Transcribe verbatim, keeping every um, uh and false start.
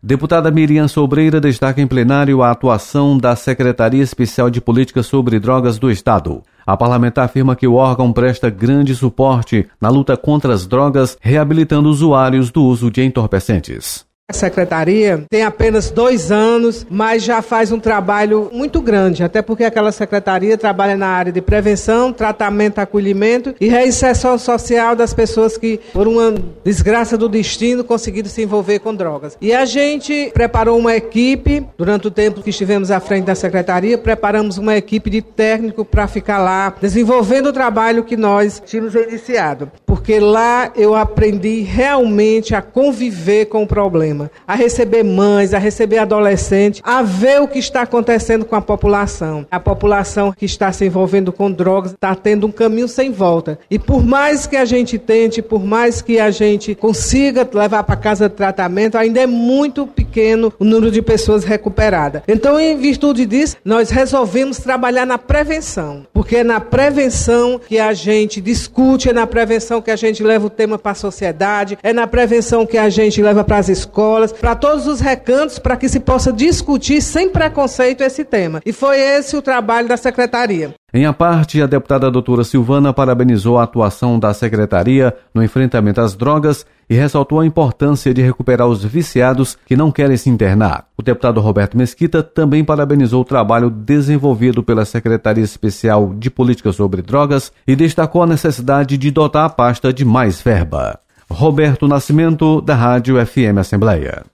Deputada Miriam Sobreira destaca em plenário a atuação da Secretaria Especial de Políticas sobre Drogas do Estado. A parlamentar afirma que o órgão presta grande suporte na luta contra as drogas, reabilitando usuários do uso de entorpecentes. A secretaria tem apenas dois anos, mas já faz um trabalho muito grande, até porque aquela secretaria trabalha na área de prevenção, tratamento, acolhimento e reinserção social das pessoas que, por uma desgraça do destino, conseguiram se envolver com drogas. E a gente preparou uma equipe, durante o tempo que estivemos à frente da secretaria, preparamos uma equipe de técnico para ficar lá, desenvolvendo o trabalho que nós tínhamos iniciado. Porque lá eu aprendi realmente a conviver com o problema, a receber mães, a receber adolescentes, a ver o que está acontecendo com a população. A população que está se envolvendo com drogas está tendo um caminho sem volta. E por mais que a gente tente, por mais que a gente consiga levar para casa de tratamento, ainda é muito pequeno o número de pessoas recuperadas. Então, em virtude disso, nós resolvemos trabalhar na prevenção. Porque é na prevenção que a gente discute, é na prevenção que a gente leva o tema para a sociedade, é na prevenção que a gente leva para as escolas, para todos os recantos, para que se possa discutir sem preconceito esse tema. E foi esse o trabalho da secretaria. Em a parte, a deputada doutora Silvana parabenizou a atuação da secretaria no enfrentamento às drogas e ressaltou a importância de recuperar os viciados que não querem se internar. O deputado Roberto Mesquita também parabenizou o trabalho desenvolvido pela Secretaria Especial de Políticas sobre Drogas e destacou a necessidade de dotar a pasta de mais verba. Roberto Nascimento, da Rádio F M Assembleia.